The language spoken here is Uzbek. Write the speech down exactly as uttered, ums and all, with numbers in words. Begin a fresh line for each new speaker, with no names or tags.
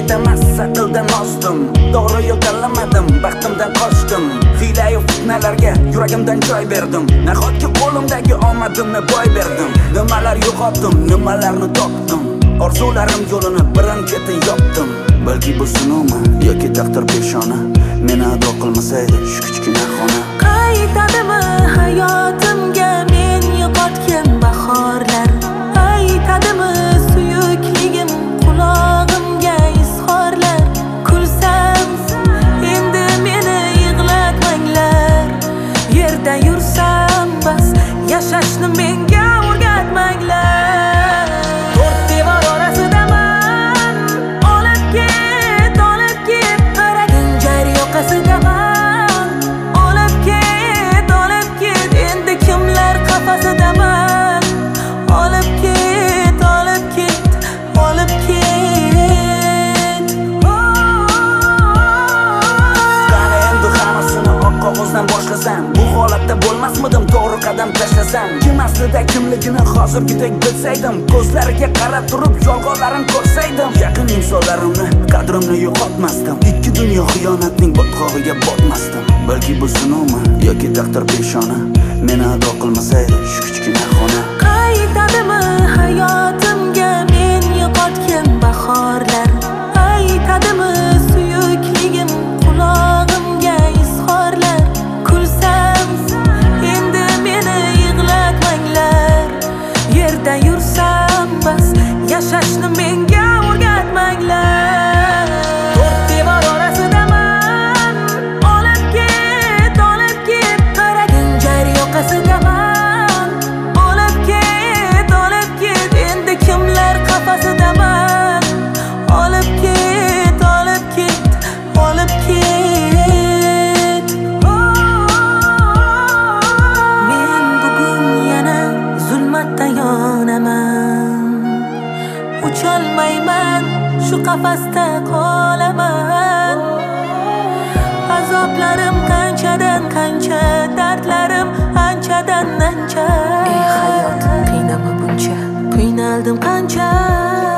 emas, aqldan ozdim. To'g'ri yo'l tanlamadim, baxtimdan qochdim. Hiyla-yu fitnalarga yuragimdan joy berdim. Nahotki qo'limdagi omadimni boy berdim. Nimalar yo'qotdim, nimalarni topdim. Orzularim yo'lini birin-ketin yopdim. Balki bu sinovmi yoki taqdir peshona, meni ado qilmasaydi shu kichkina xona.
Qaytadimi hayotimga men yo'qotgan bahorlar? Aytadimi suyukligim qulog'imga izhorlar? Kulsam endi meni yig'latmanglar. Yerda yursam bas, yashashni menga o'rgatmanglar. To'rt devor orasidaman, olib ket, olib ket, qaragin jar yoqasidaman. Olib ket, olib ket, endi kimlar qafasidaman. Olib ket, olib ket, olib ket.
Qani endi hammasini oq qog'ozdan boshlasam, bu holatda bo'lmasmidim to'g'ri qadam tashlasam. Kim aslida kimligini hozirgidek bilsaydim, ko'zlariga qarab turib yolg'onlarini ko'rsaydim, yaqin insonlarimni qadrimni yo'qotmasdim. Ikki dunyo xiyonatning botqog'iga botmasdim. Balki bu sinovmi yoki taqdir peshona, meni ado qilmasaydi shu kichkina xona.
Qaytadimi hayotimga men yo'qotgan bahorlar? Aytadimi suyukligim qulog'imga izhorlar? Kulsam endi meni yig'latmanglar. Yerda yursam bas, yashashni menga o'rgatmanglar. To'rt devor orasidaman, olib ket, olib ket, qaragin jar yoqasidaman. Olib ket, olib ket, endi kimlar qafasidaman. Olib ket, olib ket, olib ket. Men bugun yana zulmatda yonaman. Ucholmayman, shu qafasda qolaman. Azoblarim qanchadan qancha, dardlarim anchadan ancha. Ey hayot, qiynama buncha, qiynaldim qancha.